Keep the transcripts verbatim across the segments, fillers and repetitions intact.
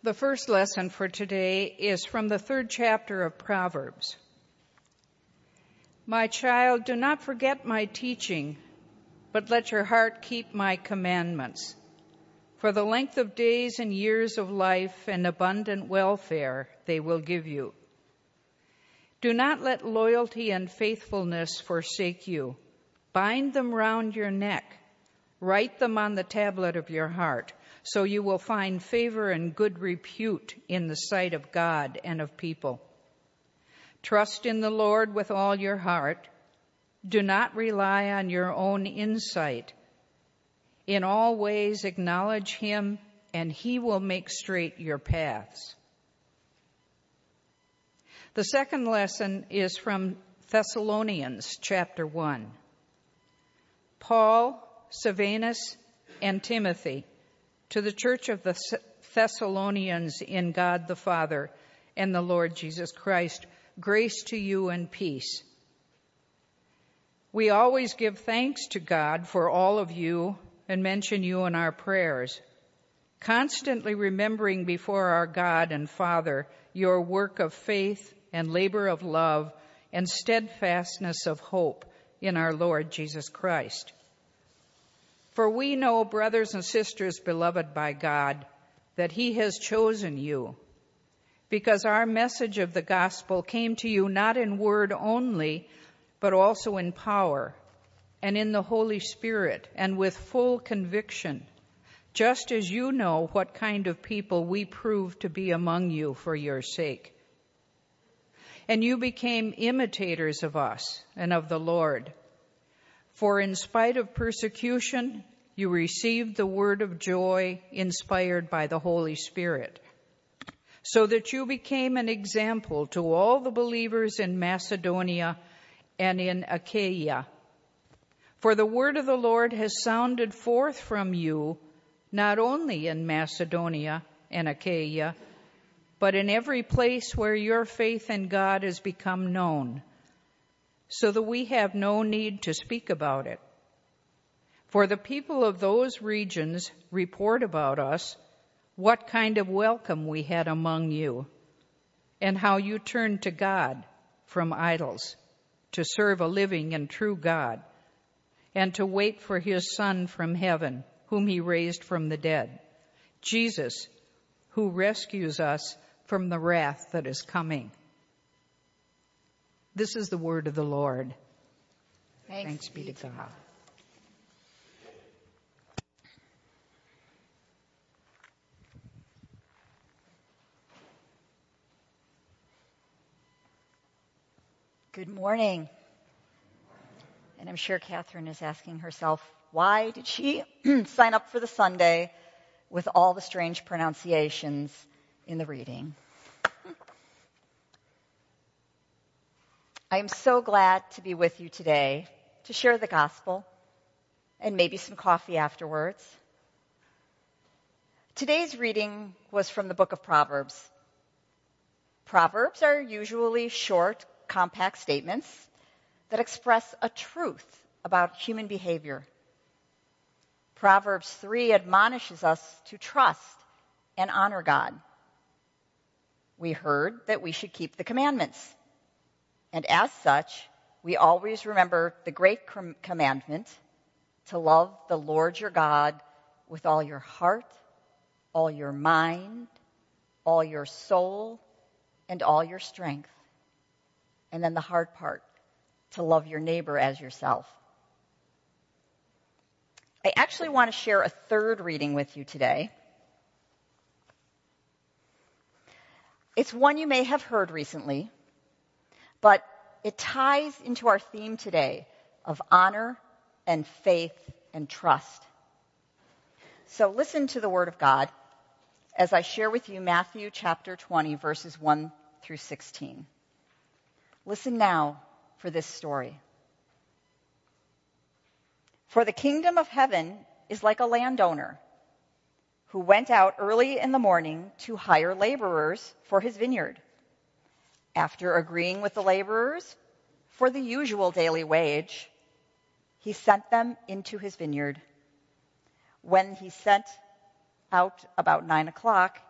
The first lesson for today is from the third chapter of Proverbs. My child, do not forget my teaching, but let your heart keep my commandments. For the length of days and years of life and abundant welfare they will give you. Do not let loyalty and faithfulness forsake you. Bind them round your neck. Write them on the tablet of your heart, so you will find favor and good repute in the sight of God and of people. Trust in the Lord with all your heart. Do not rely on your own insight. In all ways acknowledge him, and he will make straight your paths. The second lesson is from Thessalonians chapter one. Paul, Silvanus, and Timothy, to the church of the Thessalonians in God the Father and the Lord Jesus Christ, grace to you and peace. We always give thanks to God for all of you and mention you in our prayers, constantly remembering before our God and Father your work of faith and labor of love and steadfastness of hope in our Lord Jesus Christ. For we know, brothers and sisters beloved by God, that he has chosen you, because our message of the gospel came to you not in word only, but also in power and in the Holy Spirit and with full conviction, just as you know what kind of people we proved to be among you for your sake. And you became imitators of us and of the Lord. For in spite of persecution, you received the word of joy inspired by the Holy Spirit, so that you became an example to all the believers in Macedonia and in Achaia. For the word of the Lord has sounded forth from you, not only in Macedonia and Achaia, but in every place where your faith in God has become known, so that we have no need to speak about it. For the people of those regions report about us what kind of welcome we had among you, and how you turned to God from idols to serve a living and true God, and to wait for his Son from heaven, whom he raised from the dead, Jesus, who rescues us from the wrath that is coming. This is the word of the Lord. Thanks, Thanks be to God. God. Good morning. And I'm sure Catherine is asking herself, why did she sign up for the Sunday with all the strange pronunciations in the reading? I am so glad to be with you today to share the gospel and maybe some coffee afterwards. Today's reading was from the book of Proverbs. Proverbs are usually short, compact statements that express a truth about human behavior. Proverbs three admonishes us to trust and honor God. We heard that we should keep the commandments. And as such, we always remember the great com- commandment to love the Lord your God with all your heart, all your mind, all your soul, and all your strength. And then the hard part, to love your neighbor as yourself. I actually want to share a third reading with you today. It's one you may have heard recently, but it ties into our theme today of honor and faith and trust. So listen to the word of God as I share with you Matthew chapter twenty, verses one through sixteen. Listen now for this story. For the kingdom of heaven is like a landowner who went out early in the morning to hire laborers for his vineyard. After agreeing with the laborers for the usual daily wage, he sent them into his vineyard. When he sent out about nine o'clock,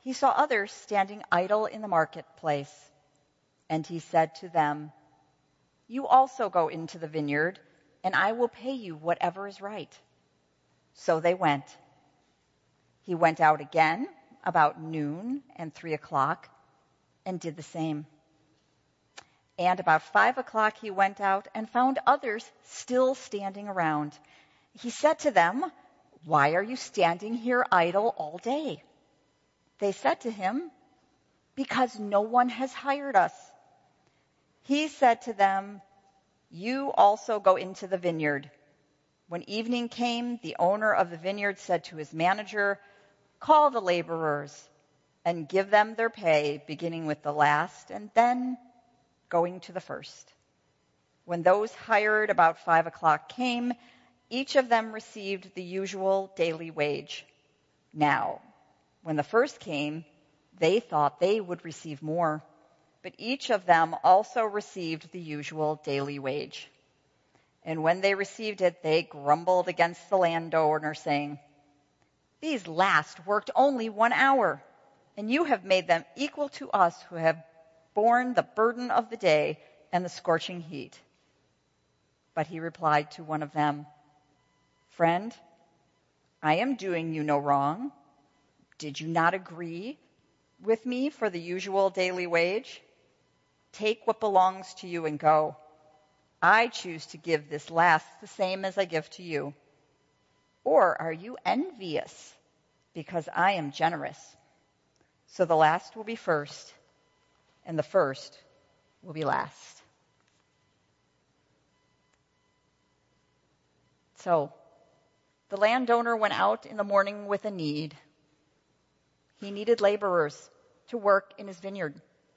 he saw others standing idle in the marketplace, and he said to them, "You also go into the vineyard, and I will pay you whatever is right." So they went. He went out again about noon and three o'clock and did the same. And about five o'clock he went out and found others still standing around. He said to them, "Why are you standing here idle all day?" They said to him, "Because no one has hired us." He said to them, "You also go into the vineyard." When evening came, the owner of the vineyard said to his manager, "Call the laborers and give them their pay, beginning with the last and then going to the first." When those hired about five o'clock came, each of them received the usual daily wage. Now, when the first came, they thought they would receive more, but each of them also received the usual daily wage. And when they received it, they grumbled against the landowner, saying, "These last worked only one hour, and you have made them equal to us who have borne the burden of the day and the scorching heat." But he replied to one of them, "Friend, I am doing you no wrong. Did you not agree with me for the usual daily wage? Take what belongs to you and go. I choose to give this last the same as I give to you. Or are you envious because I am generous? So the last will be first, and the first will be last." So the landowner went out in the morning with a need. He needed laborers to work in his vineyard.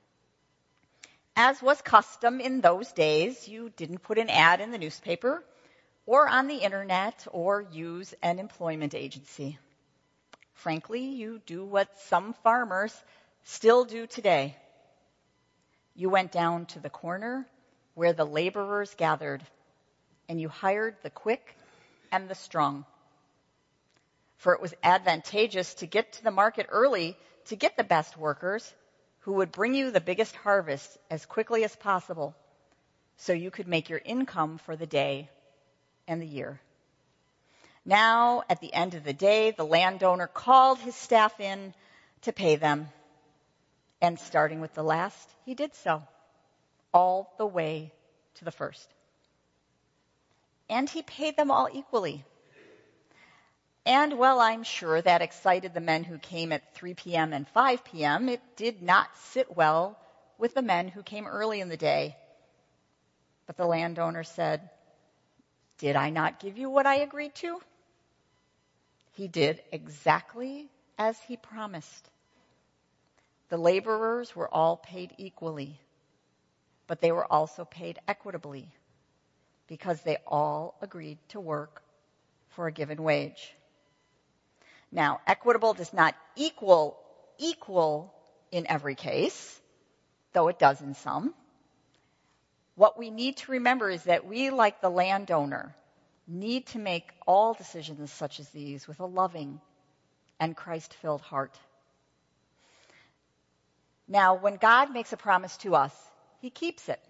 As was custom in those days, you didn't put an ad in the newspaper or on the internet or use an employment agency. Frankly, you do what some farmers still do today. You went down to the corner where the laborers gathered, and you hired the quick and the strong. For it was advantageous to get to the market early to get the best workers who would bring you the biggest harvest as quickly as possible, so you could make your income for the day and the year. Now, at the end of the day, the landowner called his staff in to pay them. And starting with the last, he did so, all the way to the first. And he paid them all equally. And while I'm sure that excited the men who came at three p.m. and five p.m., it did not sit well with the men who came early in the day. But the landowner said, "Did I not give you what I agreed to?" He did exactly as he promised. The laborers were all paid equally, but they were also paid equitably because they all agreed to work for a given wage. Now, equitable does not equal equal in every case, though it does in some. What we need to remember is that we, like the landowner, need to make all decisions such as these with a loving and Christ-filled heart. Now, when God makes a promise to us, he keeps it.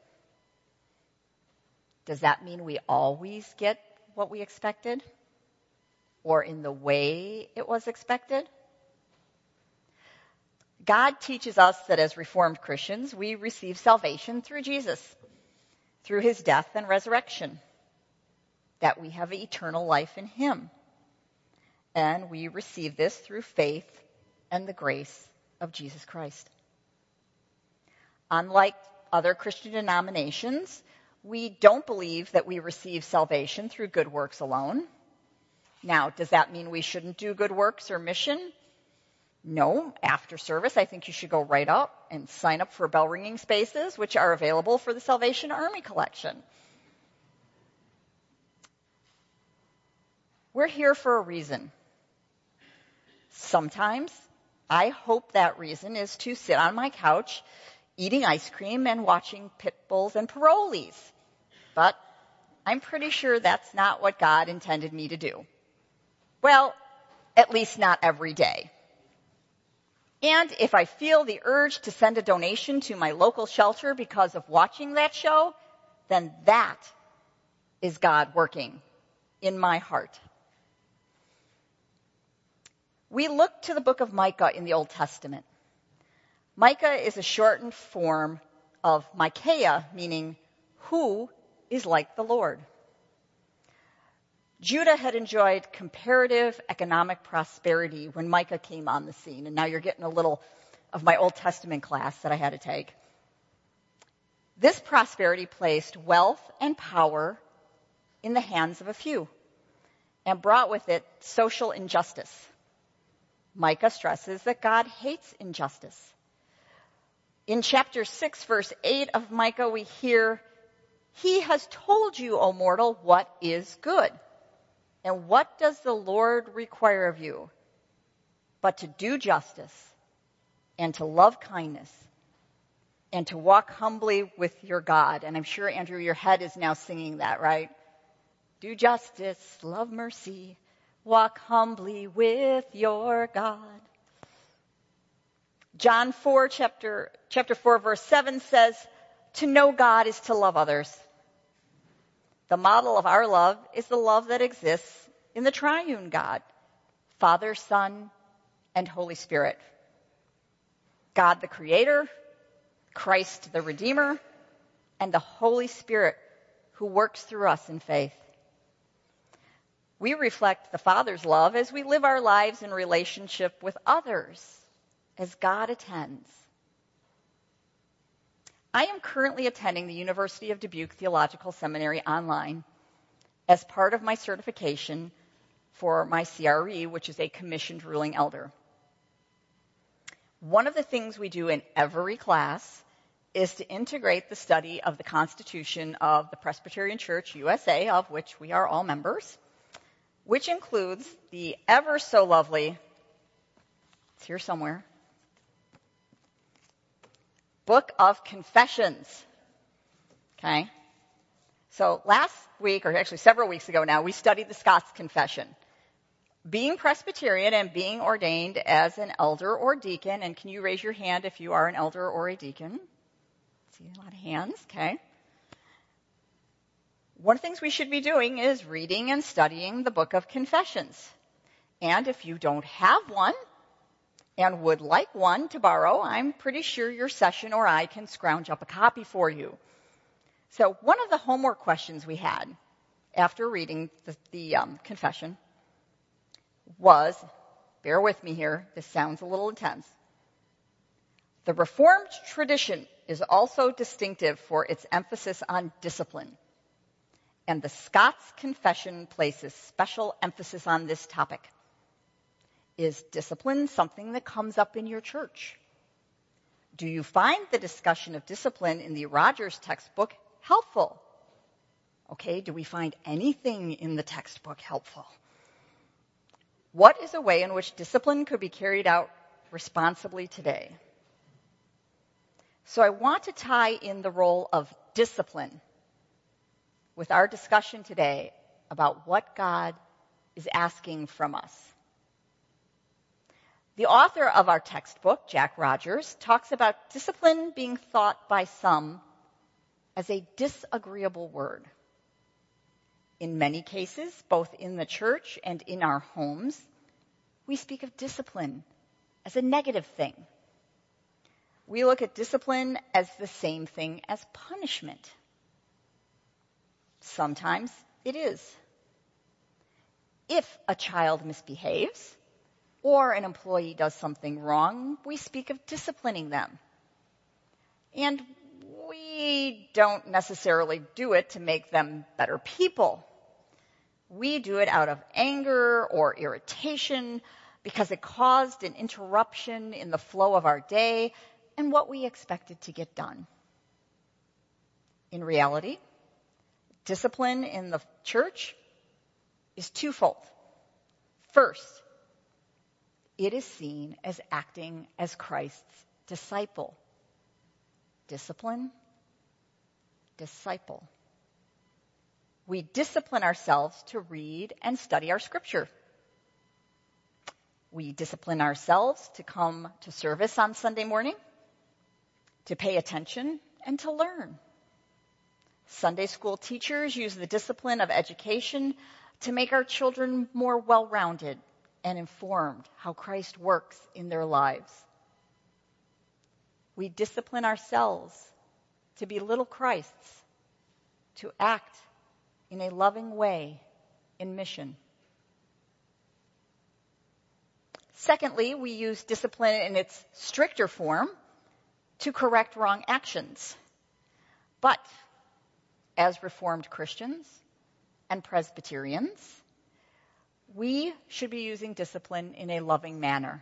Does that mean we always get what we expected? Or in the way it was expected? God teaches us that as Reformed Christians, we receive salvation through Jesus, through his death and resurrection, that we have eternal life in him. And we receive this through faith and the grace of Jesus Christ. Unlike other Christian denominations, we don't believe that we receive salvation through good works alone. Now, does that mean we shouldn't do good works or mission? No. After service, I think you should go right up and sign up for bell ringing spaces, which are available for the Salvation Army collection. We're here for a reason. Sometimes I hope that reason is to sit on my couch eating ice cream and watching pit bulls and parolees. But I'm pretty sure that's not what God intended me to do. Well, at least not every day. And if I feel the urge to send a donation to my local shelter because of watching that show, then that is God working in my heart. We look to the book of Micah in the Old Testament. Micah is a shortened form of Micaiah, meaning who is like the Lord. Judah had enjoyed comparative economic prosperity when Micah came on the scene, and now you're getting a little of my Old Testament class that I had to take. This prosperity placed wealth and power in the hands of a few and brought with it social injustice. Micah stresses that God hates injustice. In chapter six, verse eight of Micah, we hear, "He has told you, O mortal, what is good. And what does the Lord require of you? But to do justice and to love kindness and to walk humbly with your God." And I'm sure, Andrew, your head is now singing that, right? Do justice, love mercy, walk humbly with your God. John four, chapter, chapter four, verse seven says, "To know God is to love others." The model of our love is the love that exists in the triune God, Father, Son, and Holy Spirit. God the Creator, Christ the Redeemer, and the Holy Spirit who works through us in faith. We reflect the Father's love as we live our lives in relationship with others, as God attends. I am currently attending the University of Dubuque Theological Seminary online as part of my certification for my C R E, which is a commissioned ruling elder. One of the things we do in every class is to integrate the study of the Constitution of the Presbyterian Church U S A, of which we are all members, which includes the ever so lovely, it's here somewhere, Book of Confessions. Okay? So last week, or actually several weeks ago now, we studied the Scots Confession. Being Presbyterian and being ordained as an elder or deacon, and can you raise your hand if you are an elder or a deacon? I see a lot of hands, okay. One of the things we should be doing is reading and studying the Book of Confessions. And if you don't have one and would like one to borrow, I'm pretty sure your session or I can scrounge up a copy for you. So one of the homework questions we had after reading the, the um, confession was, bear with me here, this sounds a little intense. The Reformed tradition is also distinctive for its emphasis on discipline. And the Scots Confession places special emphasis on this topic. Is discipline something that comes up in your church? Do you find the discussion of discipline in the Rogers textbook helpful? Okay, do we find anything in the textbook helpful? What is a way in which discipline could be carried out responsibly today? So I want to tie in the role of discipline with our discussion today about what God is asking from us. The author of our textbook, Jack Rogers, talks about discipline being thought by some as a disagreeable word. In many cases, both in the church and in our homes, we speak of discipline as a negative thing. We look at discipline as the same thing as punishment. Sometimes it is. If a child misbehaves or an employee does something wrong, we speak of disciplining them. And we don't necessarily do it to make them better people. We do it out of anger or irritation because it caused an interruption in the flow of our day and what we expected to get done. In reality, discipline in the church is twofold. First, it is seen as acting as Christ's disciple. Discipline, disciple. We discipline ourselves to read and study our scripture. We discipline ourselves to come to service on Sunday morning, to pay attention, and to learn. Sunday school teachers use the discipline of education to make our children more well-rounded and informed how Christ works in their lives. We discipline ourselves to be little Christs, to act in a loving way in mission. Secondly, we use discipline in its stricter form to correct wrong actions. But as Reformed Christians and Presbyterians, we should be using discipline in a loving manner.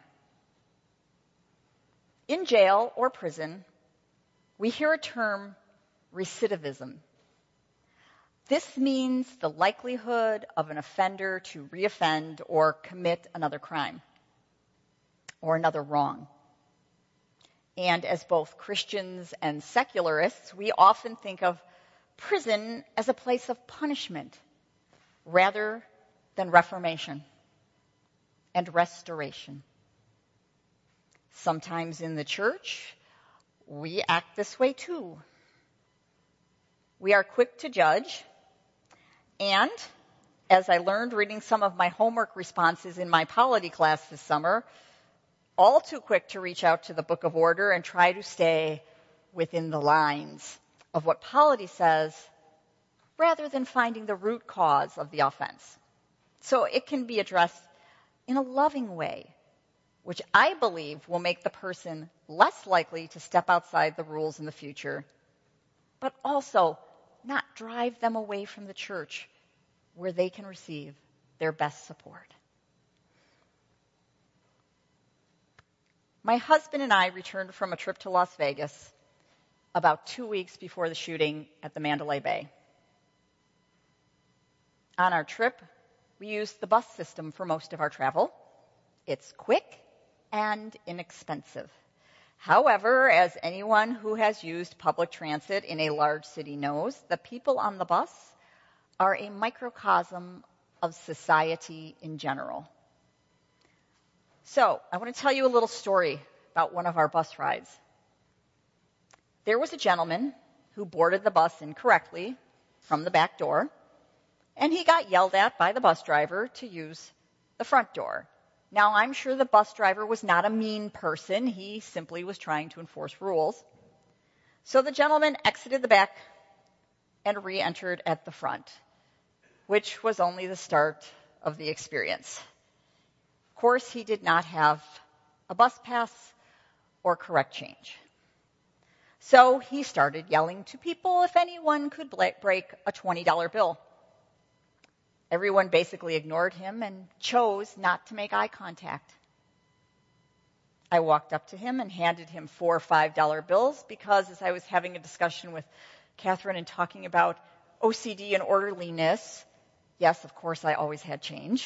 In jail or prison, we hear a term, recidivism. This means the likelihood of an offender to reoffend or commit another crime or another wrong. And as both Christians and secularists, we often think of prison as a place of punishment rather than reformation and restoration. Sometimes in the church, we act this way too. We are quick to judge, and as I learned reading some of my homework responses in my polity class this summer, all too quick to reach out to the Book of Order and try to stay within the lines of what polity says rather than finding the root cause of the offense. So it can be addressed in a loving way, which I believe will make the person less likely to step outside the rules in the future, but also not drive them away from the church where they can receive their best support. My husband and I returned from a trip to Las Vegas about two weeks before the shooting at the Mandalay Bay. On our trip, we used the bus system for most of our travel. It's quick and inexpensive. However, as anyone who has used public transit in a large city knows, the people on the bus are a microcosm of society in general. So, I want to tell you a little story about one of our bus rides. There was a gentleman who boarded the bus incorrectly from the back door, and he got yelled at by the bus driver to use the front door. Now, I'm sure the bus driver was not a mean person. He simply was trying to enforce rules. So the gentleman exited the back and re-entered at the front, which was only the start of the experience. Of course, he did not have a bus pass or correct change. So he started yelling to people if anyone could break a twenty dollar bill. Everyone basically ignored him and chose not to make eye contact. I walked up to him and handed him four five dollar bills because as I was having a discussion with Catherine and talking about O C D and orderliness, yes, of course, I always had change.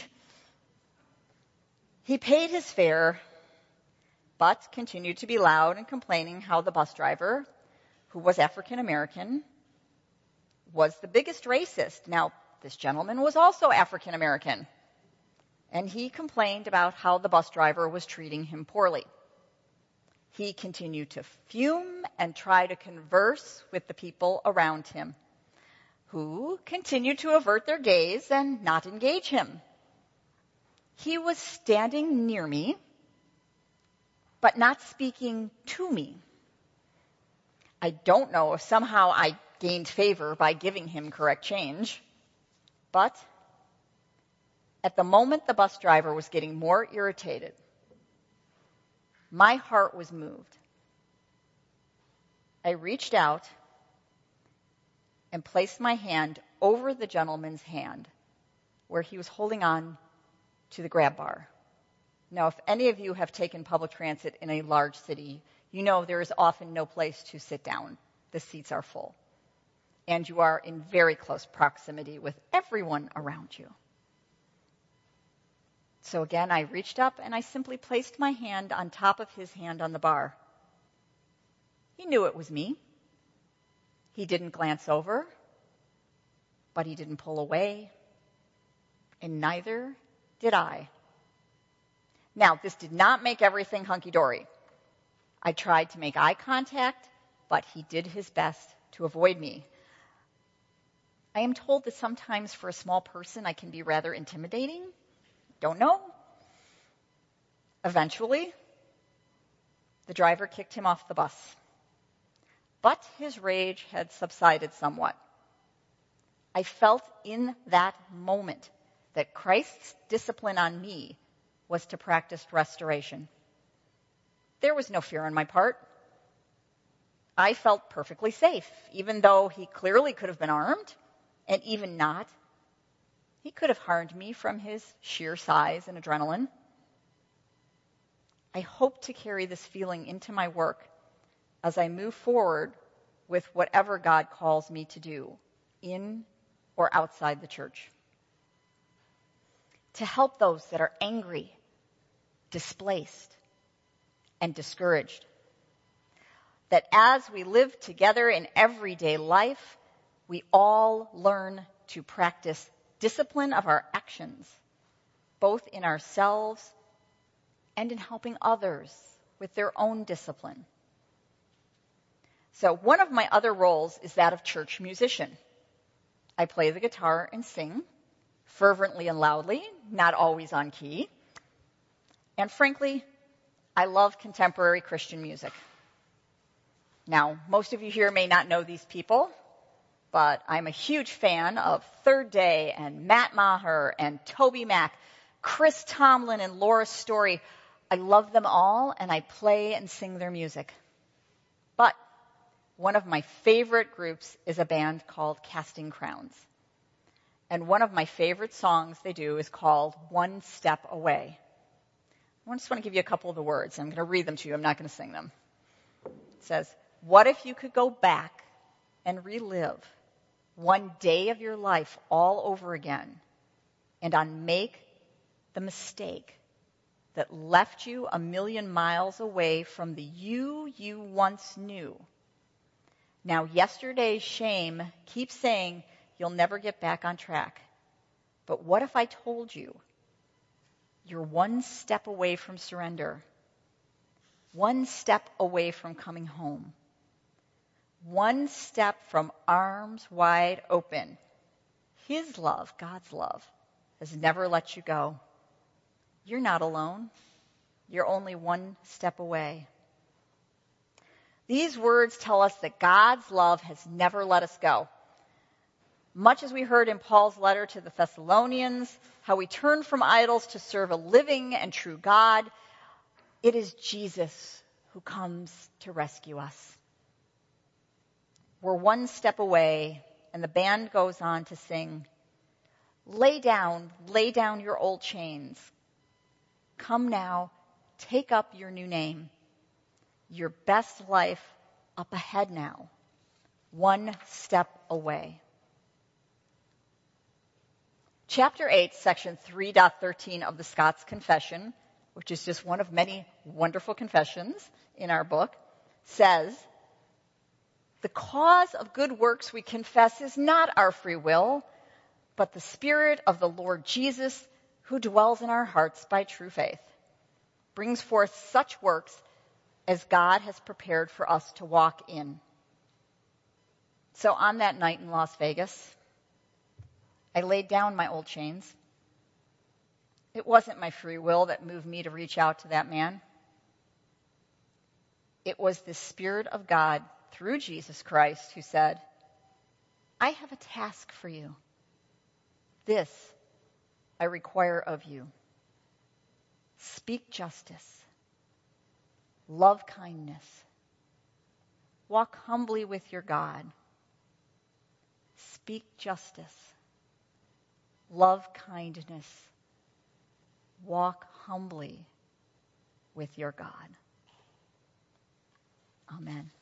He paid his fare, but continued to be loud and complaining how the bus driver, who was African American, was the biggest racist. Now, this gentleman was also African American, and he complained about how the bus driver was treating him poorly. He continued to fume and try to converse with the people around him, who continued to avert their gaze and not engage him. He was standing near me, but not speaking to me. I don't know if somehow I gained favor by giving him correct change, but at the moment the bus driver was getting more irritated, my heart was moved. I reached out and placed my hand over the gentleman's hand where he was holding on to the grab bar. Now, if any of you have taken public transit in a large city, you know there is often no place to sit down. The seats are full. And you are in very close proximity with everyone around you. So again, I reached up and I simply placed my hand on top of his hand on the bar. He knew it was me. He didn't glance over, but he didn't pull away, and neither did I. Now, this did not make everything hunky-dory. I tried to make eye contact, but he did his best to avoid me. I am told that sometimes for a small person I can be rather intimidating. Don't know. Eventually, the driver kicked him off the bus. But his rage had subsided somewhat. I felt in that moment that Christ's discipline on me was to practice restoration. There was no fear on my part. I felt perfectly safe, even though he clearly could have been armed, and even not. He could have harmed me from his sheer size and adrenaline. I hope to carry this feeling into my work as I move forward with whatever God calls me to do, in or outside the church. To help those that are angry, displaced, and discouraged. That as we live together in everyday life, we all learn to practice discipline of our actions, both in ourselves and in helping others with their own discipline. So one of my other roles is that of church musician. I play the guitar and sing, fervently and loudly, not always on key. And frankly, I love contemporary Christian music. Now, most of you here may not know these people, but I'm a huge fan of Third Day and Matt Maher and Toby Mac, Chris Tomlin and Laura Story. I love them all, and I play and sing their music. But one of my favorite groups is a band called Casting Crowns. And one of my favorite songs they do is called One Step Away. I just want to give you a couple of the words. I'm going to read them to you. I'm not going to sing them. It says, what if you could go back and relive one day of your life all over again and on make the mistake that left you a million miles away from the you you once knew? Now, yesterday's shame keeps saying you'll never get back on track. But what if I told you you're one step away from surrender, one step away from coming home, one step from arms wide open? His love, God's love, has never let you go. You're not alone. You're only one step away. These words tell us that God's love has never let us go. Much as we heard in Paul's letter to the Thessalonians, how we turn from idols to serve a living and true God, it is Jesus who comes to rescue us. We're one step away, and the band goes on to sing, lay down, lay down your old chains. Come now, take up your new name. Your best life up ahead now, one step away. Chapter eight, section three point thirteen of the Scots Confession, which is just one of many wonderful confessions in our book, says, the cause of good works we confess is not our free will, but the Spirit of the Lord Jesus, who dwells in our hearts by true faith, brings forth such works as God has prepared for us to walk in. So on that night in Las Vegas, I laid down my old chains. It wasn't my free will that moved me to reach out to that man. It was the Spirit of God through Jesus Christ who said, I have a task for you. This I require of you. Speak justice. Love kindness. Walk humbly with your God. Speak justice. Love kindness. Walk humbly with your God. Amen.